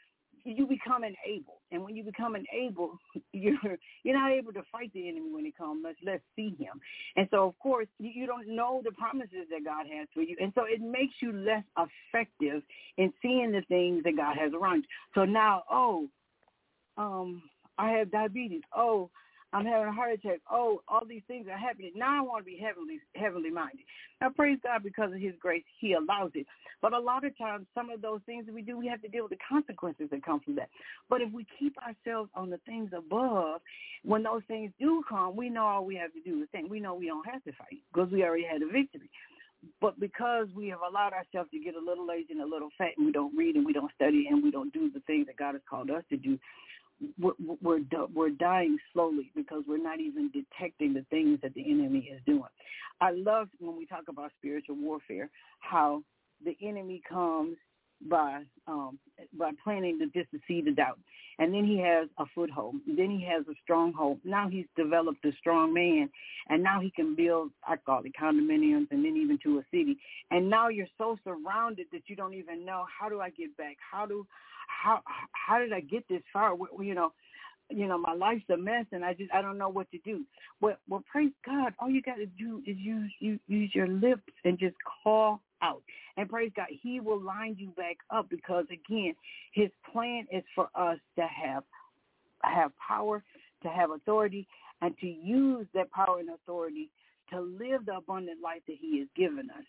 you become enabled. And when you become enabled, you're you're not able to fight the enemy when he comes. Let's let's see him. And so, of course, you, you don't know the promises that God has for you. And so it makes you less effective in seeing the things that God has around you. So now, oh, um, I have diabetes. Oh, I'm having a heart attack. Oh, all these things are happening. Now I want to be heavenly, heavenly minded. Now, praise God, because of his grace, he allows it. But a lot of times, some of those things that we do, we have to deal with the consequences that come from that. But if we keep ourselves on the things above, when those things do come, we know all we have to do is think. We know we don't have to fight because we already had a victory. But because we have allowed ourselves to get a little lazy and a little fat, and we don't read and we don't study and we don't do the things that God has called us to do, We're, we're we're dying slowly because we're not even detecting the things that the enemy is doing. I love when we talk about spiritual warfare, how the enemy comes by um, by planting the, just the seed of doubt. And then he has a foothold. Then he has a stronghold. Now he's developed a strong man, and now he can build, I call it condominiums, and then even to a city. And now you're so surrounded that you don't even know, how do I get back? How do How how did I get this far? You know, you know, my life's a mess, and I just I don't know what to do. Well, well, praise God. All you got to do is use you use your lips and just call out. And praise God, he will line you back up, because again, his plan is for us to have have power, to have authority, and to use that power and authority to live the abundant life that he has given us.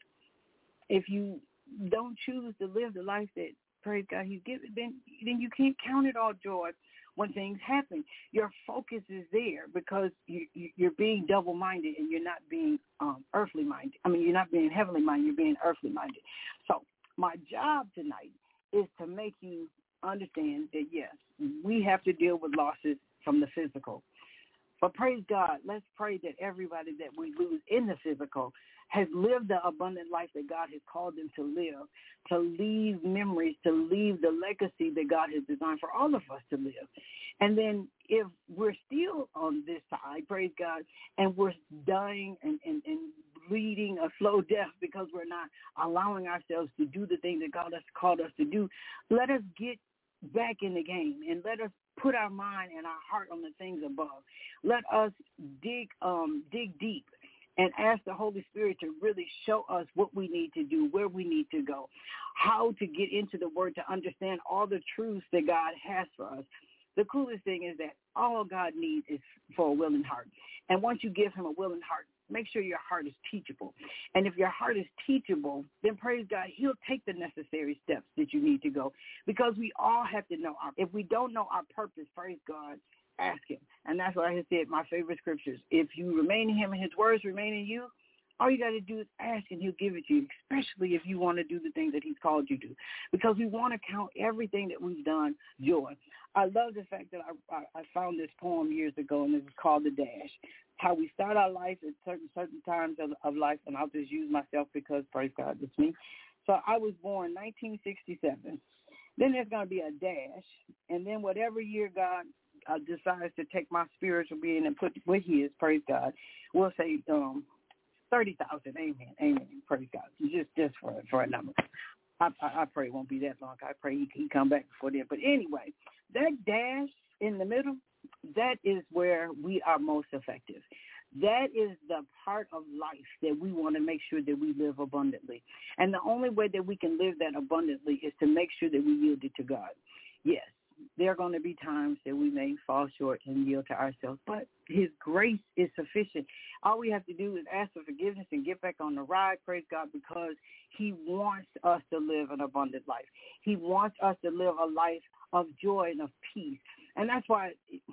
If you don't choose to live the life that, praise God, he's given, then then you can't count it all joy when things happen. Your focus is there because you, you, you're being double-minded, and you're not being um, earthly-minded. I mean, you're not being heavenly-minded, you're being earthly-minded. So my job tonight is to make you understand that, yes, we have to deal with losses from the physical. But praise God, let's pray that everybody that we lose in the physical has lived the abundant life that God has called them to live, to leave memories, to leave the legacy that God has designed for all of us to live. And then if we're still on this side, praise God, and we're dying and, and, and bleeding a slow death because we're not allowing ourselves to do the thing that God has called us to do, let us get back in the game and let us put our mind and our heart on the things above. Let us dig um, dig deep and ask the Holy Spirit to really show us what we need to do, where we need to go, how to get into the Word to understand all the truths that God has for us. The coolest thing is that all God needs is for a willing heart. And once you give him a willing heart, make sure your heart is teachable. And if your heart is teachable, then praise God, he'll take the necessary steps that you need to go. Because we all have to know our, if we don't know our purpose, praise God, ask him. And that's why I said my favorite scriptures. If you remain in him and his words remain in you, all you got to do is ask and he'll give it to you, especially if you want to do the things that he's called you to. Because we want to count everything that we've done joy. I love the fact that I, I, I found this poem years ago, and it was called The Dash. How we start our life at certain certain times of, of life, and I'll just use myself because, praise God, it's me. So I was born nineteen sixty-seven. Then there's going to be a dash, and then whatever year God uh, decides to take my spiritual being and put with his, praise God, we'll say um, thirty thousand. Amen. Amen. Praise God. Just just for, for a number. I, I, I pray it won't be that long. I pray he, he come back before then. But anyway, that dash in the middle, that is where we are most effective. That is the part of life that we want to make sure that we live abundantly. And the only way that we can live that abundantly is to make sure that we yield it to God. Yes, there are going to be times that we may fall short and yield to ourselves, but his grace is sufficient. All we have to do is ask for forgiveness and get back on the ride, praise God, because he wants us to live an abundant life. He wants us to live a life of joy and of peace. And that's why,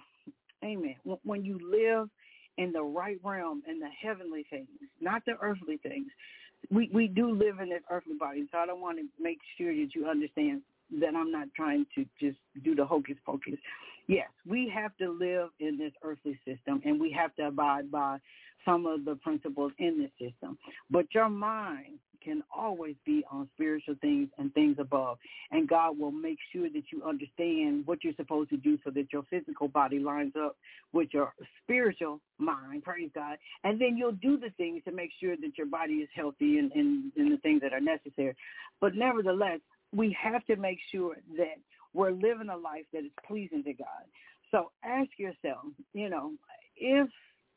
amen, when you live in the right realm, in the heavenly things, not the earthly things, we, we do live in this earthly body. So I don't want to make sure that you understand that I'm not trying to just do the hocus pocus. Yes, we have to live in this earthly system, and we have to abide by some of the principles in this system. But your mind can always be on spiritual things and things above, and God will make sure that you understand what you're supposed to do so that your physical body lines up with your spiritual mind, praise God, and then you'll do the things to make sure that your body is healthy and, and, and the things that are necessary. But nevertheless, we have to make sure that we're living a life that is pleasing to God. So ask yourself, you know, if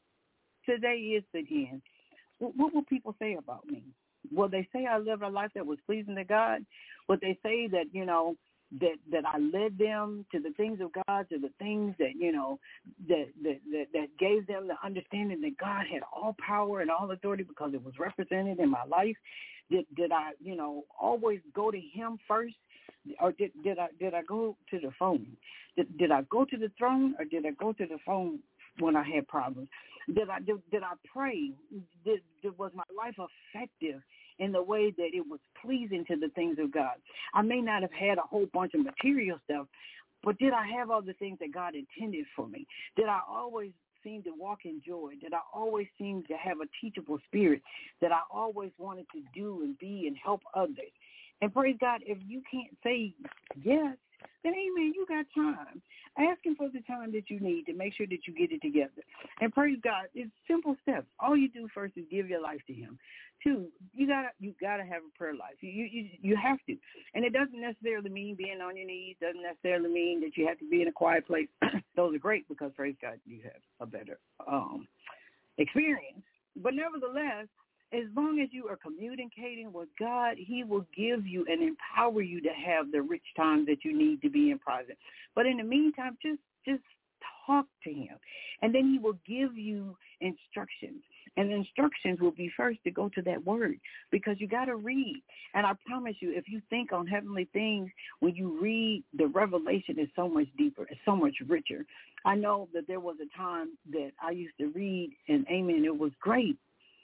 today is the end, what will people say about me? Will they say I lived a life that was pleasing to God? Would they say that, you know, that, that I led them to the things of God, to the things that, you know, that, that, that, that gave them the understanding that God had all power and all authority because it was represented in my life? Did, did I, you know, always go to him first? Or did, did I did I go to the phone? Did, did I go to the throne, or did I go to the phone when I had problems? Did I did, did I pray? Did, did was my life effective in the way that it was pleasing to the things of God? I may not have had a whole bunch of material stuff, but did I have all the things that God intended for me? Did I always seem to walk in joy? Did I always seem to have a teachable spirit? That I always wanted to do and be and help others? And praise God, if you can't say yes, then amen, you got time. Ask him for the time that you need to make sure that you get it together. And praise God, it's simple steps. All you do first is give your life to him. Two, you gotta you gotta have a prayer life. You you you have to. And it doesn't necessarily mean being on your knees, doesn't necessarily mean that you have to be in a quiet place. Those are great because praise God, you have a better um experience. But nevertheless, as long as you are communicating with God, he will give you and empower you to have the rich times that you need to be in private. But in the meantime, just just talk to him. And then he will give you instructions. And the instructions will be first to go to that word, because you got to read. And I promise you, if you think on heavenly things, when you read, the revelation is so much deeper. It's so much richer. I know that there was a time that I used to read, and amen, it was great.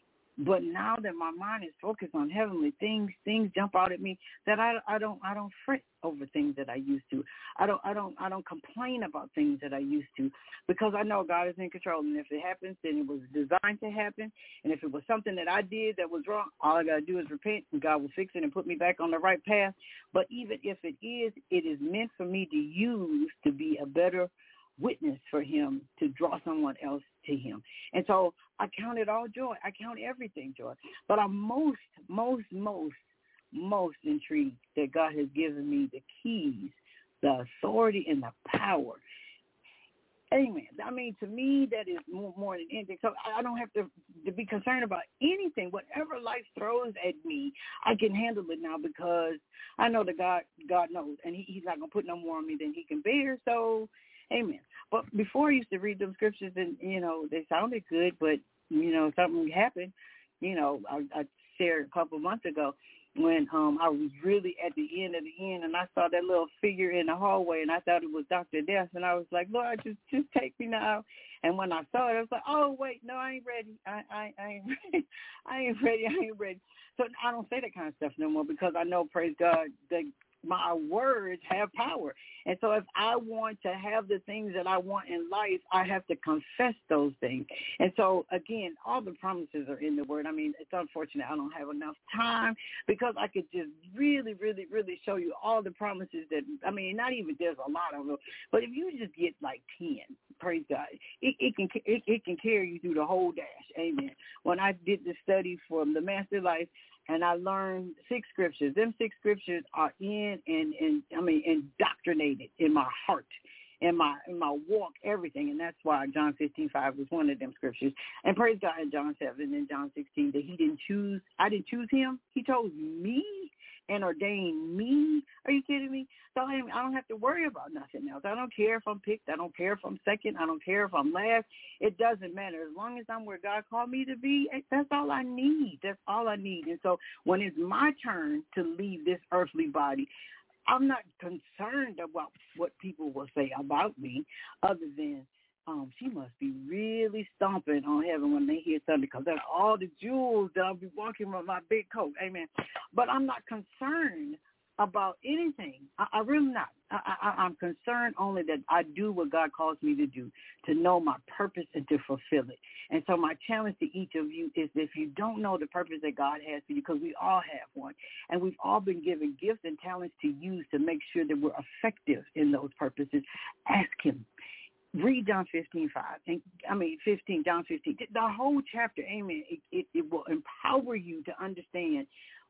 But now that my mind is focused on heavenly things, things jump out at me that I, I don't I don't fret over things that I used to. I don't I don't I don't complain about things that I used to, because I know God is in control. And if it happens, then it was designed to happen. And if it was something that I did that was wrong, all I got to do is repent, and God will fix it and put me back on the right path. But even if it is, it is meant for me to use to be a better witness for him, to draw someone else to him. And so I count it all joy. I count everything joy. But I'm most, most, most, most intrigued that God has given me the keys, the authority, and the power. Amen. I mean, to me, that is more, more than anything. So I don't have to, to be concerned about anything. Whatever life throws at me, I can handle it now, because I know that God God knows, and he, he's not going to put no more on me than he can bear. So, amen. But before I used to read them scriptures, and, you know, they sounded good, but, you know, something happened. You know, I, I shared a couple of months ago when um, I was really at the end of the end, and I saw that little figure in the hallway, and I thought it was Doctor Death, and I was like, Lord, just just take me now. And when I saw it, I was like, oh, wait, no, I ain't ready. I, I, I ain't ready. I ain't ready. I ain't ready. So I don't say that kind of stuff no more, because I know, praise God, that my words have power. And so if I want to have the things that I want in life, I have to confess those things. And so, again, all the promises are in the word. I mean, it's unfortunate I don't have enough time, because I could just really, really, really show you all the promises that, I mean, not even there's a lot of them, but if you just get like ten, praise God, it, it can it, it can carry you through the whole dash. Amen. When I did the study from the Master Life, and I learned six scriptures. Them six scriptures are in and, and I mean, indoctrinated in my heart, in my in my walk, everything. And that's why John fifteen five was one of them scriptures. And praise God in John seven and John sixteen that he didn't choose. I didn't choose him. He chose me and ordained me. Are you kidding me? So I don't have to worry about nothing else. I don't care if I'm picked. I don't care if I'm second. I don't care if I'm last. It doesn't matter. As long as I'm where God called me to be, that's all I need. That's all I need. And so when it's my turn to leave this earthly body, I'm not concerned about what people will say about me, other than um, she must be really stomping on heaven when they hear something, because that's all the jewels that I'll be walking with my big coat. Amen. But I'm not concerned about anything. I, I really not. I, I, I'm concerned only that I do what God calls me to do, to know my purpose and to fulfill it. And so my challenge to each of you is, if you don't know the purpose that God has for you, because we all have one, and we've all been given gifts and talents to use to make sure that we're effective in those purposes, ask him. Read John fifteen five, and I mean fifteen, John fifteen, the whole chapter. Amen. It, it, it will empower you to understand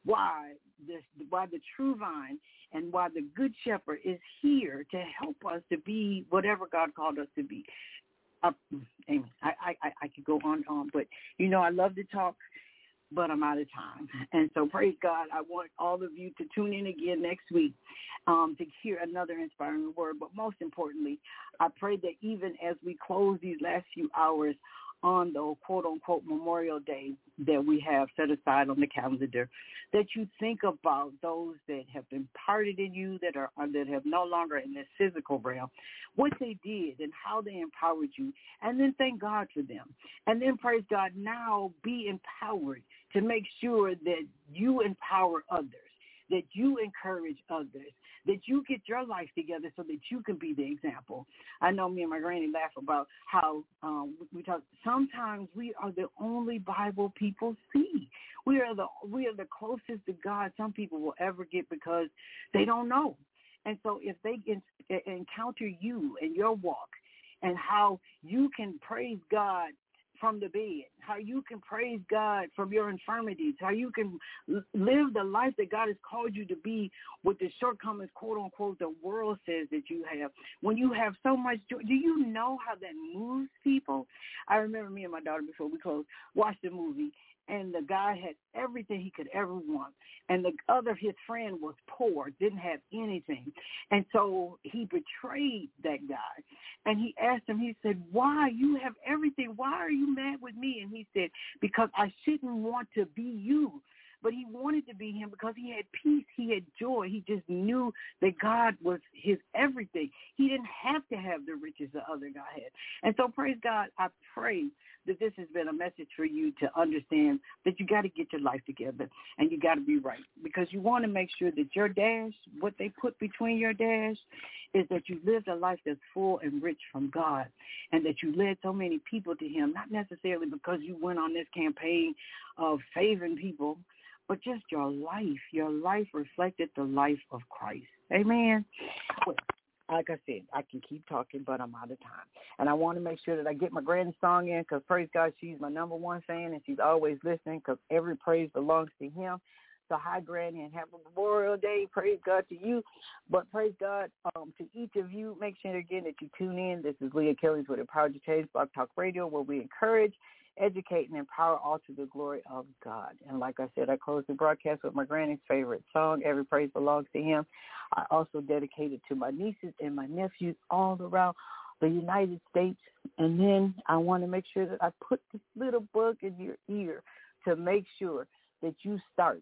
why this, why the true vine and why the good shepherd is here to help us to be whatever God called us to be. Uh, Amy, I, I, I could go on and on, but, you know, I love to talk, but I'm out of time. And so praise God, I want all of you to tune in again next week um, to hear another inspiring word. But most importantly, I pray that even as we close these last few hours on the quote-unquote Memorial Day that we have set aside on the calendar, that you think about those that have imparted in you, that are that have no longer in this physical realm, what they did and how they empowered you, and then thank God for them. And then, praise God, now be empowered to make sure that you empower others, that you encourage others, that you get your life together so that you can be the example. I know me and my granny laugh about how um, we talk. Sometimes we are the only Bible people see. We are the we are the closest to God some people will ever get because they don't know. And so if they in, encounter you and your walk and how you can praise God from the bed, how you can praise God from your infirmities, how you can live the life that God has called you to be with the shortcomings, quote unquote, the world says that you have. When you have so much joy, do you know how that moves people? I remember me and my daughter before we closed, watched the movie, and the guy had everything he could ever want. And the other, his friend, was poor, didn't have anything. And so he betrayed that guy. And he asked him, he said, why? You have everything. Why are you mad with me? And he said, because I shouldn't want to be you. But he wanted to be him because he had peace. He had joy. He just knew that God was his everything. He didn't have to have the riches the other guy had. And so, praise God, I pray that this has been a message for you to understand that you got to get your life together and you got to be right, because you want to make sure that your dash, what they put between your dash, is that you lived a life that's full and rich from God, and that you led so many people to him, not necessarily because you went on this campaign of favoring people, but just your life. Your life reflected the life of Christ. Amen. Well, like I said, I can keep talking, but I'm out of time. And I want to make sure that I get my granny song in, because, praise God, she's my number one fan, and she's always listening, because every praise belongs to him. So hi, Granny, and happy Memorial Day. Praise God to you. But praise God um, to each of you. Make sure, again, that you tune in. This is Leah Kelly's with Empowered to Change Blog Talk Radio, where we encourage, educate, and empower all to the glory of God. And like I said, I close the broadcast with my granny's favorite song, Every Praise Belongs to Him. I also dedicate it to my nieces and my nephews all around the United States. And then I want to make sure that I put this little bug in your ear to make sure that you start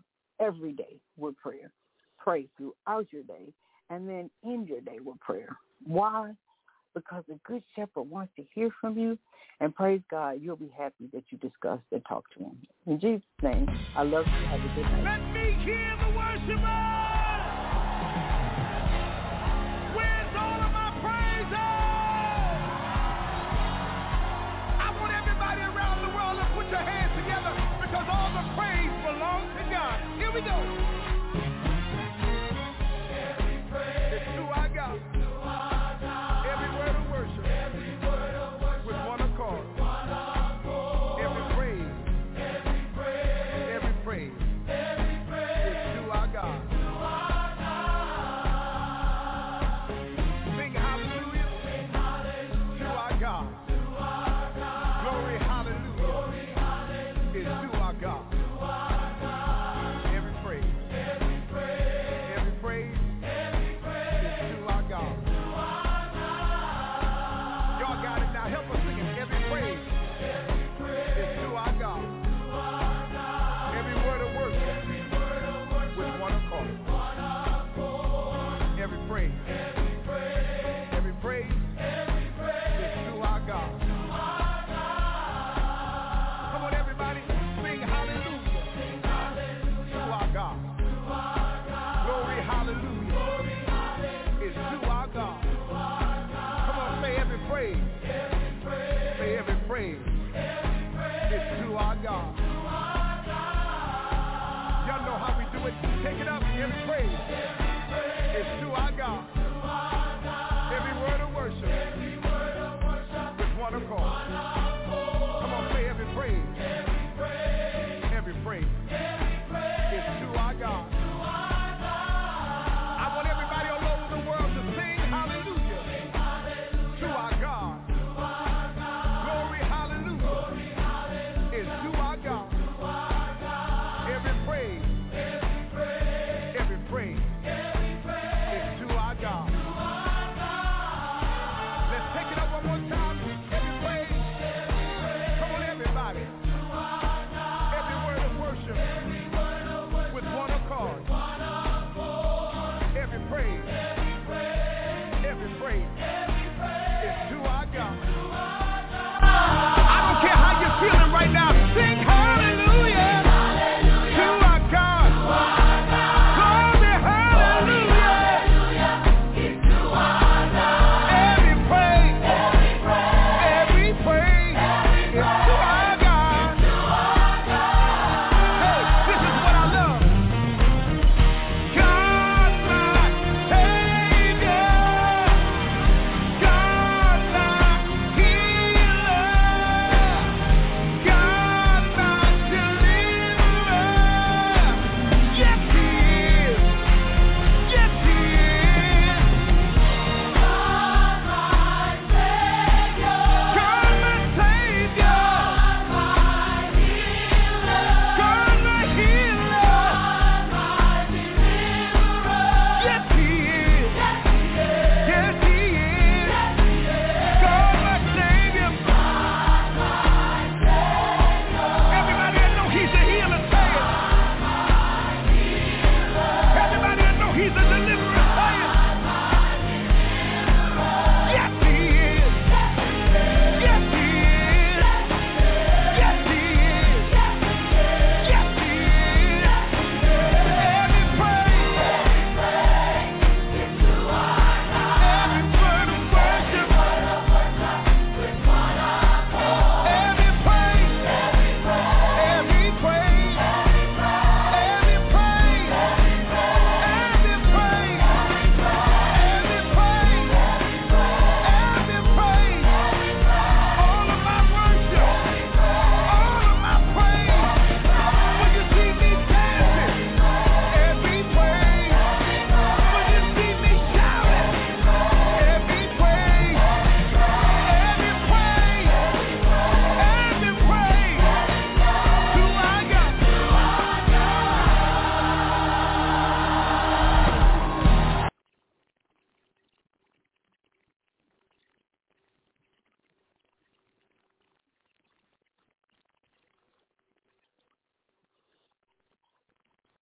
every day with prayer. Pray throughout your day, and then end your day with prayer. Why? Because the Good Shepherd wants to hear from you, and praise God, you'll be happy that you discussed and talked to him. In Jesus' name, I love you. Have a good night. Let me hear the worshipers. Where's all of my praises? I want everybody around the world to put your hands together, because all the praise belongs to God. Here we go. Take it up and praise. It's to our God.